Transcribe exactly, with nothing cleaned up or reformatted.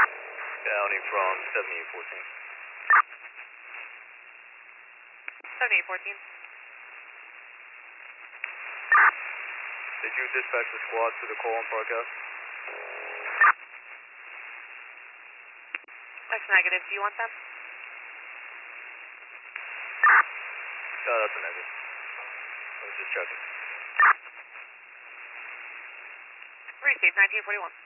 County from seventy-eight fourteen. seventy-eight fourteen. Did you dispatch the squad to the call on Park Ave? That's negative. Do you want them? No, that's a negative. I was just checking. Receive nineteen forty-one.